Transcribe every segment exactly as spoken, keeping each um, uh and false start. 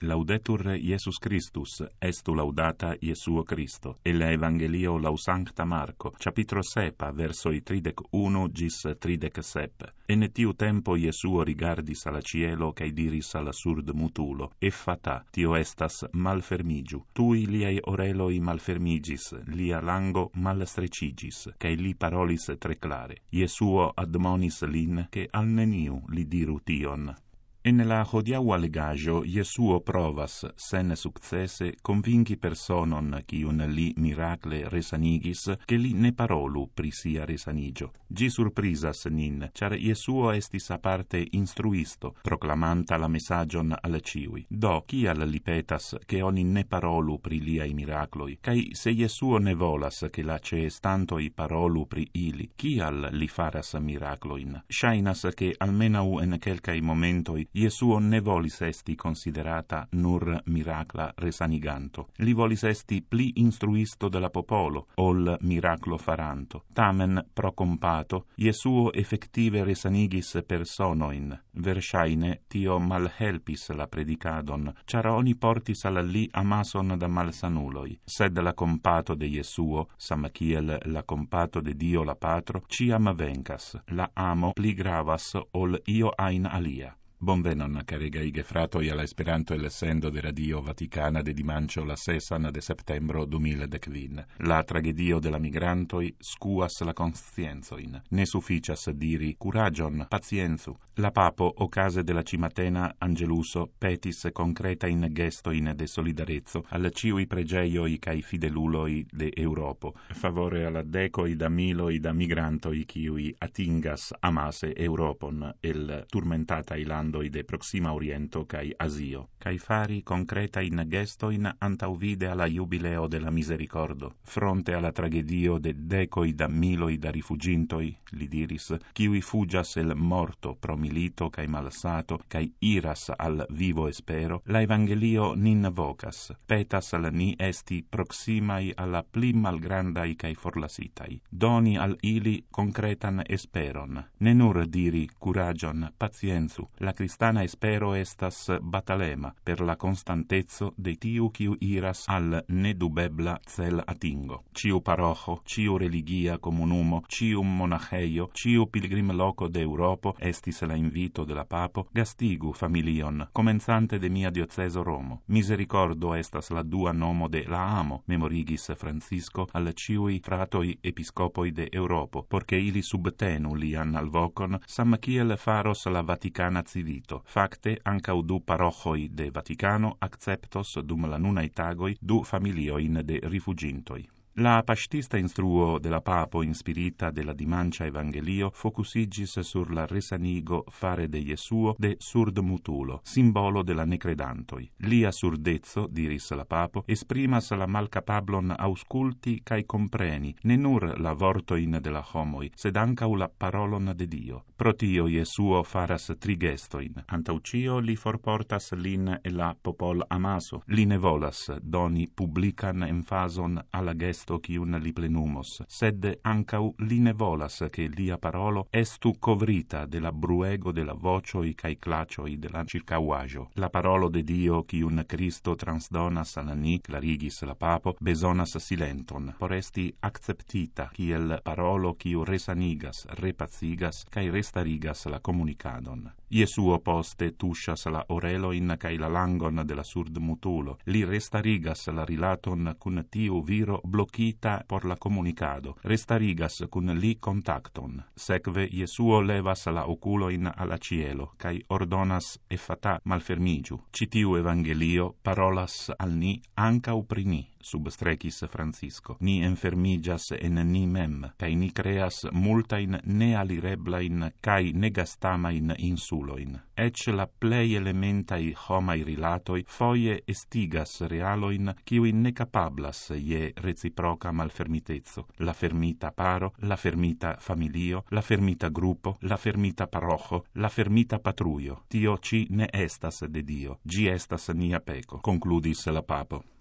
Laudetur Iesus Christus, estu laudata Iesuo Christo. El Evangelio lau Sancta Marco, capitolo sepa, versoi tridec uno gis tridec sep. En tiu tempo Iesuo rigardis al cielo, cae diris al surd mutulo, Effata, tio estas malfermigiu. Tui liei oreloi malfermigis, lia lango malstrecigis, cae li parolis tre clare. Iesuo admonis lin, che al neniu li diru tion. En la hodiaua legajo, Iesuo provas, sen successe, convinci personon quiun li miracle resanigis, che li ne parolu pri sia resanigio. Gi surprisas nin, char Iesuo estis aparte instruisto, proclamanta la messagion al ciui. Do, cial li petas, che oni ne parolu pri liai miracloi, cae se Iesuo ne volas, che la ceestantoi parolu pri ili, cial li faras miracloin? Shainas che almenau en quelcai momentoi Iesuo ne volis esti considerata nur miracla resaniganto. Li volis esti pli instruisto de la popolo, ol miraclo faranto. Tamen, pro compato, Iesuo effective resanigis personoin. Versaine, tio malhelpis la predicadon, char oni portis al li amason da malsanuloi. Sed la compato de Iesuo, sam kiel la compato de Dio la Patro, ciam vencas. La amo pli gravas ol io ain alia. Bonvenon, caregai gefratoi, alla Esperanto el sendo de Radio Vaticana de dimancio la sesan de septembro duemiladecvin. La tragedio de la migrantoi scuas la conscienzoin. Ne sufficias diri curagion, pazienzu. La papo, ocase de la cimatena Angeluso, petis concreta in gestoin de solidarezzo al ciui pregeioi cae fideluloi de Europo, favore alla decoi da miloi da migrantoi ciui atingas amase Europon, el turmentata iland de Proxima Oriento cae Asio, cae fari concreta in gestoin antauvide alla jubileo de la misericordo, fronte alla tragedio de decoi da miloi da rifugintoi, li diris, ciui fugias el morto pro milito cae malsato, cae iras al vivo espero, la Evangelio nin vocas, petas al ni esti proximai alla pli malgrandai cae forlasitai, doni al ili concretan esperon, ne nur diri curagion, pazienzu, la cristana espero estas batalema per la constantezzo de tiu quiu iras al nedubebla cel atingo. Ciu parojo, ciu religia comunumo, ciu monacheio, ciu pilgrim loco de Europo, estis la invito de la papo, gastigu familion, comenzante de mia dioceso Romo. Misericordo estas la dua nomo de la amo, memorigis Francisco al ciui fratoi episcopoi de Europo, porce ili subtenu lian alvocon, sam kiel faros la Vaticana civito. Facte, ancau du parochoi de Vaticano acceptos dum la nunai tagoi du familioin de rifugintoi. La pastista instruo de la papo inspirita de la dimancia Evangelio focusigis sur la resanigo fare de Iesuo de surd mutulo, simbolo de la necredantoi. Lia surdezzo, diris la papo, esprimas la malcapablon ausculti cae compreni, ne nur la vortoin de la homoi, sed ancau la parolon de Dio. Pro tio Iesuo faras tri gestoin. Antau cio li forportas lin e la popol amaso. Li ne volas doni publican emfason alla gesto quiun li plenumos, sed ancau li ne volas che lia parolo estu covrita de la bruego de la vocioi cae clacioi de la circauajo. La parolo de Dio quiun Cristo transdonas al ni, clarigis la papo, besonas silenton, por esti acceptita kiel parolo quiu resanigas, repacigas, cae restarigas la comunicadon. Iesuo poste tushas la oreloin cae la langon de la surd mutulo. Li restarigas la rilaton cun tiu viro blocita por la comunicado. Restarigas cun li contacton. Sekve Iesuo levas la oculoin alla cielo, cae ordonas Effata malfermigiu. Citiu Evangelio parolas al ni ancau pri ni, substrecis Francisco. Ni enfermigas en ni mem, cae ni creas multain nealireblain cae negastamain insuloin. Ec la plei elementai homai rilatoi foie estigas realoin quiui necapablas je reciproca malfermitezzo. La fermita paro, la fermita familio, la fermita gruppo, la fermita parocho, la fermita patruio. Tio ci ne estas de Dio, gi estas nia peco, concludis la papo.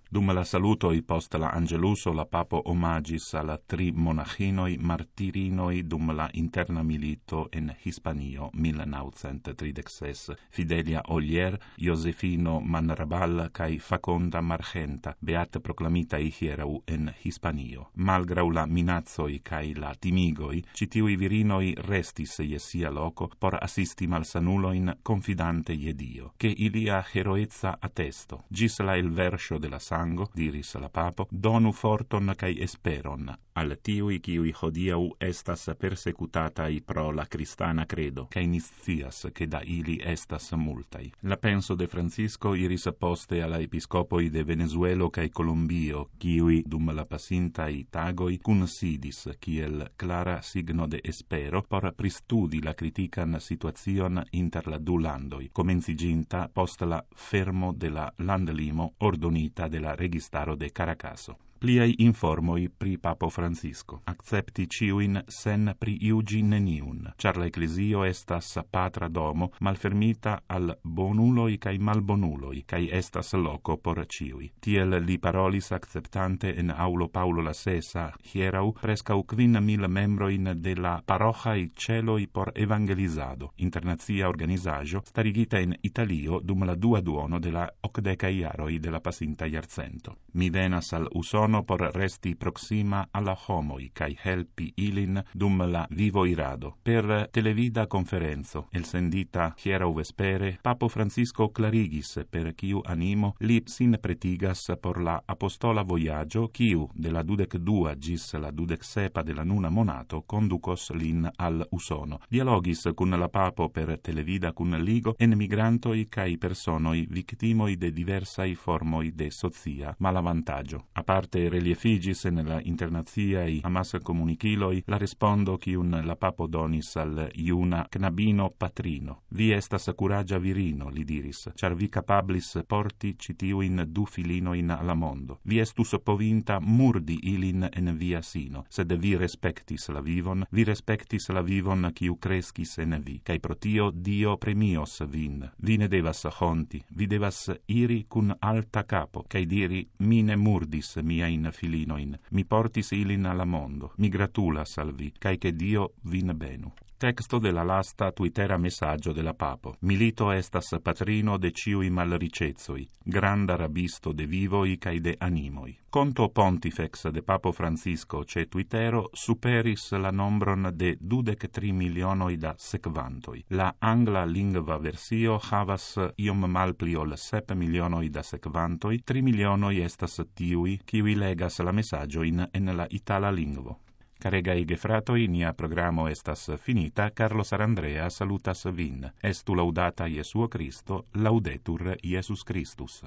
Dum la salutoi post la Angeluso la papo omagis alla tri monachinoi martirinoi dum la interna milito en Hispanio millenaŭcent tridekses, Fidelia Oller, Josefino Manrabal kai Faconda Margenta, beate proclamitai hierau en Hispanio. Malgrau la minacoi kai la timigoi, citiui virinoi restis je sia loco por assisti malsanuloin confidante je Dio, che ilia heroezza attesto. Gis la il verso de la sango, diris la papo, donu forton kai esperon al tiui kiui hodiau estas persecutatai pro la cristana credo, kai niscias che da ili estas multai. La penso de Francisco iris poste alla episcopoi de Venezuelo kai Colombio, kiui dum la pasintai tagoi kunsidis kiel clara signo de espero por pristudi la critican situazion inter la du landoi, comenciginta post la fermo de la landlimo ordonita de la registaro de Caracaso. Pliai informoi pri Papo Francisco. Accepti ciuin sen priiugi neniun, char la ecclesio estas patra domo malfermita al bonuloi cae malbonuloi, cae estas loco por ciui. Tiel li parolis acceptante en aulo Paulo la sesa hierau prescau quin mil membroin de la parochai celoi por evangelizado, internazia organizajo starigita in Italio dum la dua duono de la ocdecai jaroi de la pasinta jarcento. Mi venas al Usono por resti proxima alla homoi cae helpi ilin dum la vivo irado. Per televida conferenzo, elsendita hierau vespere, Papo Francisco clarigis per ciu animo li sin pretigas por la apostola voyaggio ciu de la dudec dua gis la dudec sepa de la nuna monato conducos lin al Usono. Dialogis cun la Papo per televida cun ligo en migrantoi cae personoi victimoi de diversai formoi de socia malavantaggio. A parte reliefigis en la internaziai amas comuniciloi la respondo cium la papo donis al iuna knabino patrino. Vi estas curagia virino, li diris, char vi capablis porti citiuin du filinoin alla mondo. Vi estus povinta murdi ilin en via sino, sed vi respectis la vivon, vi respectis la vivon ciu crescis en vi, cae pro tio Dio premios vin. Vi ne devas honti, vi devas iri cun alta capo, cae diri, mi ne murdis mia in filinoin, mi portis ilin alla mondo, mi gratulas al vi, cae che Dio vin benu. Texto de la lasta twittera messaggio de la papo. Milito estas patrino de ciui malricezoi, granda rabisto de vivoi cae de animoi. Conto pontifex de Papo Francisco ce twittero superis la nombron de dudec tri milionoi da sekvantoi. La angla lingva versio havas iom malpli ol sep milionoi da sekvantoi, tri milionoi estas tiui, kiui legas la messaggioin en la itala lingvo. Caregai gefratoi, nia programo estas finita, Carlo Sarandrea salutas vin. Estu laudata Jesuo Cristo, laudetur Iesus Christus.